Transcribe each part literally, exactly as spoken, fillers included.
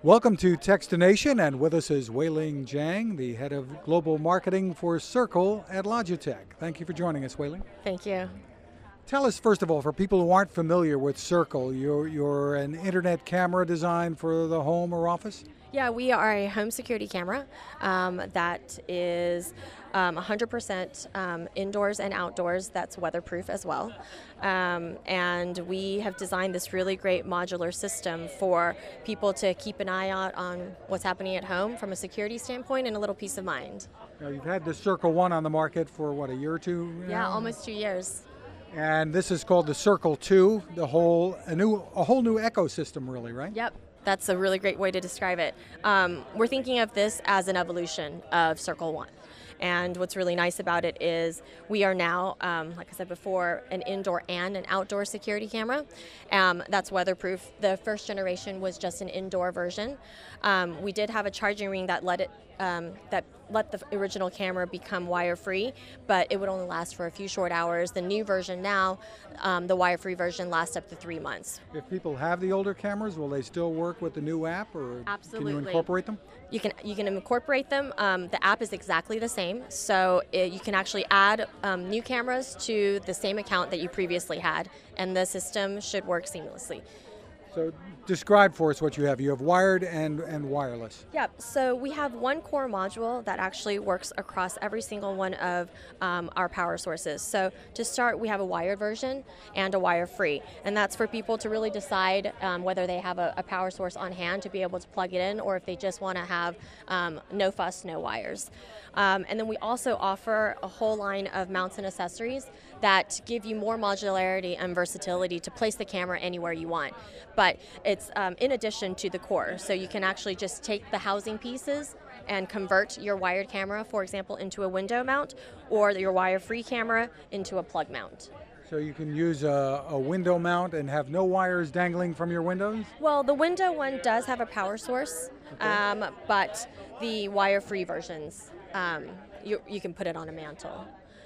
Welcome to Techstination, and with us is Wei-Ling Jiang, the head of global marketing for Circle at Logitech. Thank you for joining us, Wei-Ling. Thank you. Tell us, first of all, for people who aren't familiar with Circle, you're, you're an internet camera designed for the home or office? Yeah, we are a home security camera um, that is um, one hundred percent um, indoors and outdoors. That's weatherproof as well. Um, and we have designed this really great modular system for people to keep an eye out on what's happening at home from a security standpoint and a little peace of mind. Now, you've had the Circle One on the market for, what, a year or two? Yeah, now? almost two years. And this is called the Circle Two, the whole a new a whole new ecosystem, really, right? Yep. That's a really great way to describe it. Um, we're thinking of this as an evolution of Circle One. And what's really nice about it is we are now, um, like I said before, an indoor and an outdoor security camera. Um, that's weatherproof. The first generation was just an indoor version. Um, we did have a charging ring that let it um, that let the original camera become wire-free, but it would only last for a few short hours. The new version now, um, the wire-free version, lasts up to three months. If people have the older cameras, will they still work with the new app, or Absolutely. can you incorporate them? You can you can incorporate them. Um, the app is exactly the same, so it, you can actually add um, new cameras to the same account that you previously had, and the system should work seamlessly. So describe for us what you have. You have wired and, and wireless. Yep, so we have one core module that actually works across every single one of um, our power sources. So to start, we have a wired version and a wire-free, and that's for people to really decide um, whether they have a, a power source on hand to be able to plug it in, or if they just want to have um, no fuss, no wires. Um, and then we also offer a whole line of mounts and accessories that give you more modularity and versatility to place the camera anywhere you want. But it's um, in addition to the core, so you can actually just take the housing pieces and convert your wired camera, for example, into a window mount, or your wire-free camera into a plug mount. So you can use a, a window mount and have no wires dangling from your windows? Well, the window one does have a power source, okay. um, but the wire-free versions, um, you, you can put it on a mantle.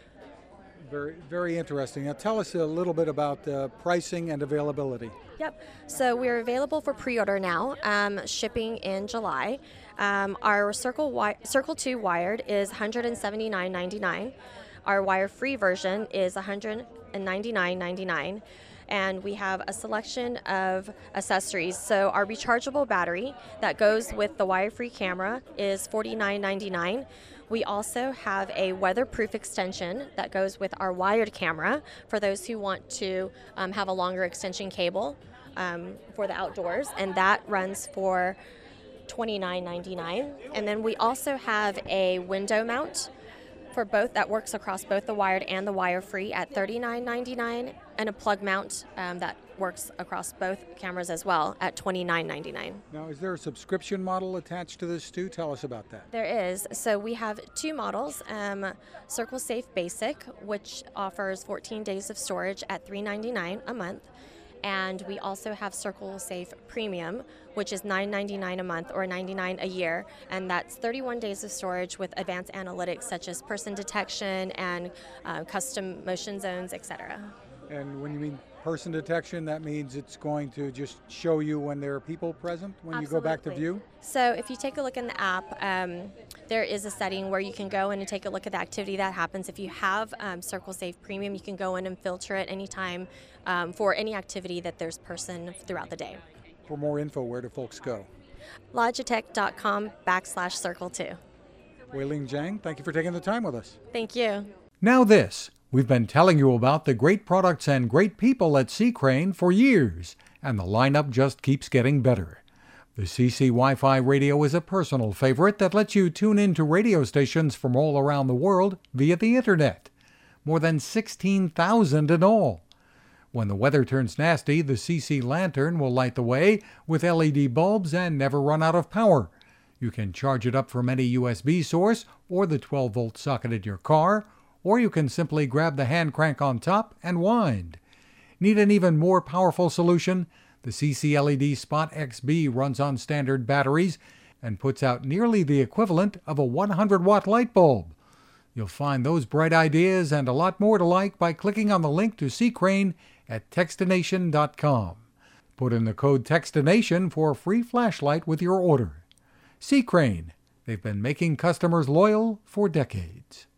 Very, very interesting. Now tell us a little bit about uh, pricing and availability. Yep. So we're available for pre-order now, um, shipping in July. Um, our Circle wi- Circle two wired is one hundred seventy-nine ninety-nine. Our wire-free version is one hundred ninety-nine ninety-nine. And we have a selection of accessories. So our rechargeable battery that goes with the wire-free camera is forty-nine ninety-nine. We also have a weatherproof extension that goes with our wired camera for those who want to um, have a longer extension cable um, for the outdoors, and that runs for twenty-nine ninety-nine. And then we also have a window mount for both that works across both the wired and the wire-free at thirty-nine ninety-nine, and a plug mount um, that works across both cameras as well at twenty-nine ninety-nine. Now, is there a subscription model attached to this too? Tell us about that. There is. So we have two models, um, Circle Safe Basic, which offers fourteen days of storage at three ninety-nine a month. And we also have Circle Safe Premium, which is nine ninety-nine a month or ninety-nine a year, and that's thirty-one days of storage with advanced analytics such as person detection and uh, custom motion zones, et cetera. And when you mean person detection, that means it's going to just show you when there are people present when Absolutely. You go back to view? So if you take a look in the app, um, there is a setting where you can go in and take a look at the activity that happens. If you have um, Circle Safe Premium, you can go in and filter it anytime um, for any activity that there's person throughout the day. For more info, where do folks go? Logitech.com backslash Circle two. Wei-Ling Jiang, thank you for taking the time with us. Thank you. Now this. We've been telling you about the great products and great people at C-Crane for years, and the lineup just keeps getting better. The C C Wi-Fi radio is a personal favorite that lets you tune in to radio stations from all around the world via the internet. More than sixteen thousand in all. When the weather turns nasty, the C C Lantern will light the way with L E D bulbs and never run out of power. You can charge it up from any U S B source or the twelve volt socket in your car, or you can simply grab the hand crank on top and wind. Need an even more powerful solution? The C C L E D Spot X B runs on standard batteries and puts out nearly the equivalent of a one hundred watt light bulb. You'll find those bright ideas and a lot more to like by clicking on the link to C-Crane at Techstination dot com. Put in the code TEXTINATION for a free flashlight with your order. C. Crane. They've been making customers loyal for decades.